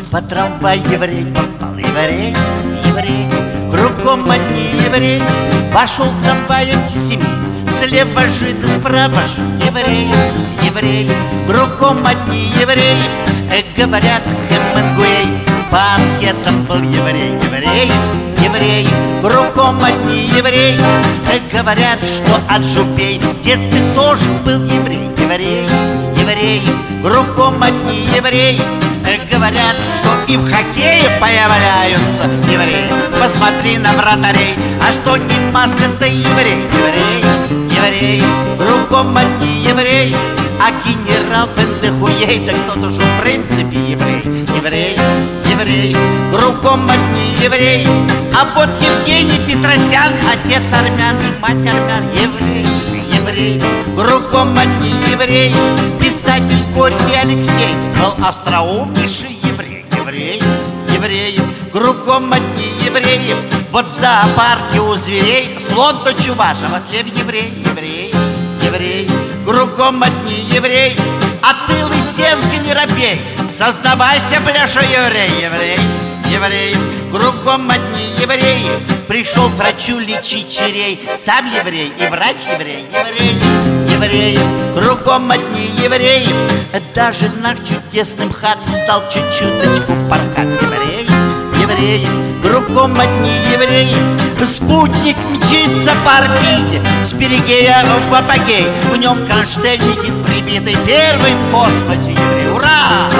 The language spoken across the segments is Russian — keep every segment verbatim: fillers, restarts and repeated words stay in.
По трамваю еврей попал, еврей, еврей, кругом одни евреи. Пошел в трамвай антисемит, слева жид, справа жид, еврей, еврей, кругом одни евреи. Э, говорят, Хемингуэй по анкетам был еврей, еврей, еврей, кругом одни евреи. Э, говорят, что от Жупей в детстве тоже был еврей, еврей, еврей, кругом одни евреи. Говорят, что и в хоккее появляются евреи. Посмотри на вратарей, а что не маска-то еврей, еврей, еврей, кругом одни евреи. А генерал Бендехуей, да кто-то же в принципе еврей, еврей, еврей, кругом одни евреи. А вот Евгений Петросян, отец армян и мать армян, еврей, еврей, кругом одни евреи. Писатель Горький Алексей был остроумнейший еврей, еврей, еврей, кругом одни евреи. Вот в зоопарке у зверей слон то чуваш, а вот лев еврей, еврей, еврей, кругом одни евреи. А ты, Лысенко, не робей, сознавайся, бля, что еврей, еврей, еврей, кругом одни евреи. Пришел к врачу лечить черей, сам еврей и врач еврей, еврей, еврей, кругом одни евреи. Даже наш чудесным хат стал чуть-чуточку пархат, еврей, еврей, кругом одни евреи. Спутник мчится по орбите с перигея в апогей. В нем кронштейн летит прибитый, первый в космосе еврей. Ура!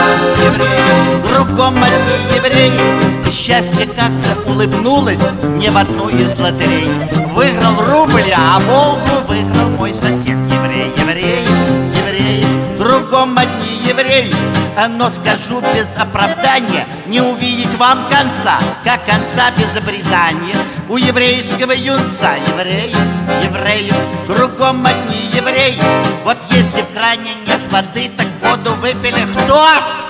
Еврей, кругом одни евреи. Счастье как-то улыбнулось мне в одну из лотерей. Выиграл рубль, а Волгу выиграл мой сосед. Еврей, еврей, еврей, кругом одни евреи. Но скажу без оправдания, не увидеть вам конца, как конца без обрезания у еврейского юнца. Еврей, еврей, кругом одни евреи. Вот если в кране нет воды, так воду выпили кто?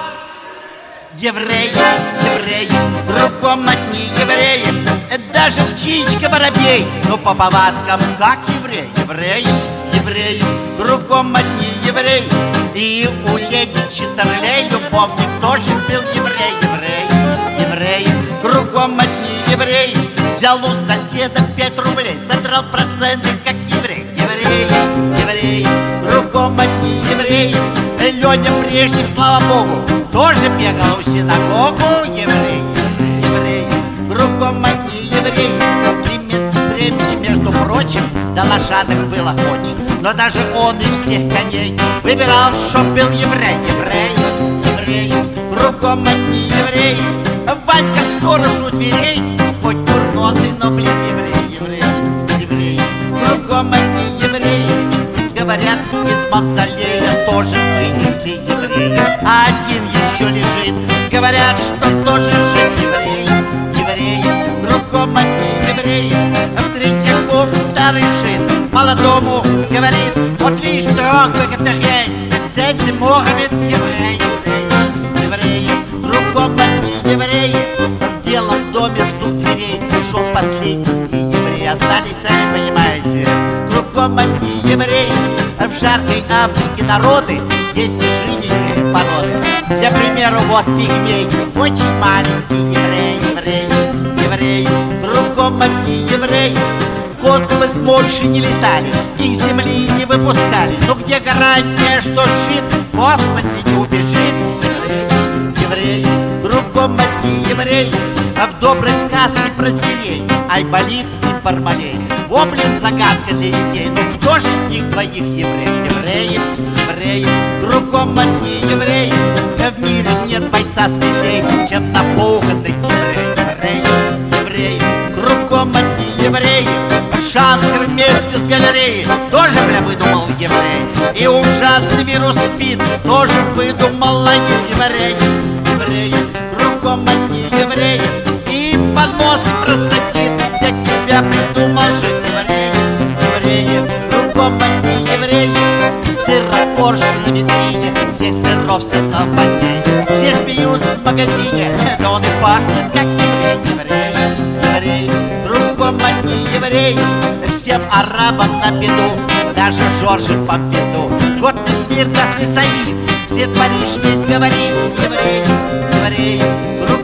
Евреи, евреи, кругом одни евреи. Даже птичка воробей, но по повадкам как еврей, евреи, евреи, кругом одни евреи. И у леди Читерлей любовник тоже был еврей, еврей, еврей, кругом одни евреи. Взял у соседа пять рублей, содрал проценты как еврей, еврей, еврей, кругом одни евреи. Леня Брежнев, слава богу, тоже бегал в синагогу, еврей, еврей, кругом одни евреи. Климент Ефремович, между прочим, до лошадок был охоч, но даже он из всех коней выбирал, чтоб был еврей, еврей, еврей, кругом одни евреи. Ванька сторож у дверей, хоть курносый, но, блин, еврей, еврей, еврей, кругом одни евреи. Говорят, из мавзолея тоже вынесли еврея, а один еще лежит. Говорят, что тоже жив еврей, еврей, кругом одни евреи. В Третьяковке старый жид молодому говорит: вот видишь, друг, как это хрень, ты Мухаммед еврей, еврей, еврей, кругом одни евреи. В Белом доме стук дверей, пришел последний еврей. Остались, сами понимаете, кругом одни евреи. В жаркой Африке народы есть жиденькие породы. Для примера, вот пигмей, очень маленький еврей, еврей, еврей, кругом одни евреи. В космос больше не летали, их с земли не выпускали. Но где гарантия, что жид в космосе не убежит? Еврей, еврей, кругом одни евреи. А в доброй сказке про зверей Айболит и Бармалей. Гоблин загадка для детей, ну кто же из них двоих еврей? Евреи, евреи, кругом одни евреи. В мире нет бойца смелей, чем напуганный еврей. Евреи, евреи, кругом одни евреи. Шанкер вместе с галереей тоже, бля, выдумал еврей. И ужасный вирус СПИД тоже выдумал еврей. Евреи, кругом одни евреи. И понос и простатит для тебя придумал же еврей, евреи, кругом одни евреи. Сырофорж на витрине, всех сыров все компаней. Все смеются в магазине, но он и пахнет как еврей, еврей, еврей, кругом одни евреи. Всем арабам на беду, даже Жоржу Помпиду. Вот мир нас и Саид, все Париж весь говорит, еврей, еврей,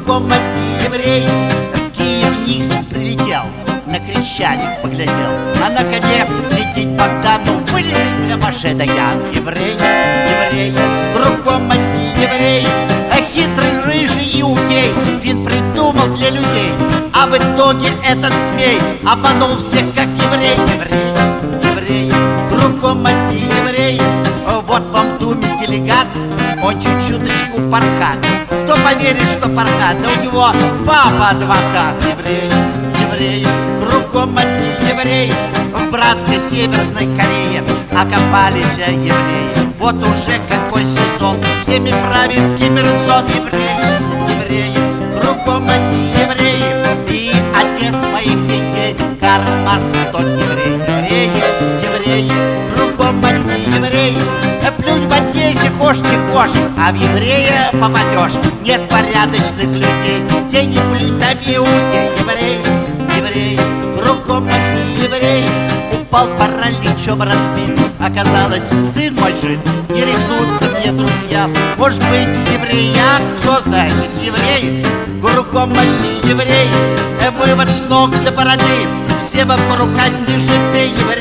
кругом одни евреи. В Киев Никс прилетел, на Крещатик поглядел, а на коне сидит Богдан, ну вылезет для Маше Даян. Евреи, евреи, кругом одни евреи. А хитрый рыжий иудей фин придумал для людей, а в итоге этот змей обманул всех, как еврей. Евреи, евреи, кругом одни евреи. Вот вам в Думе делегат, он чуть-чуточку пархат. Кто поверит, что пархат? Да у него папа адвокат. Евреи, евреи, кругом одни евреи. В братской Северной Корее окопались евреи. Вот уже какой сезон, всеми правит Ким Ир Сен. Евреи, евреи, кругом одни евреи. И отец своих детей Карл Маркс тот еврей. Евреи, евреи, кругом одни евреи. Плюнь в Одессе, хошь не хошь, а в еврея попадешь. Нет порядочных людей, где не плюнь, там иудей. Евреи, евреи, кругом одни евреи. Упал параличом разбит, оказалось, сын мой жив. Не рехнутся мне друзья, может быть, еврея, кто знает, евреи, кругом одни евреи. Вывод с ног до бороды, все вокруг одни житы.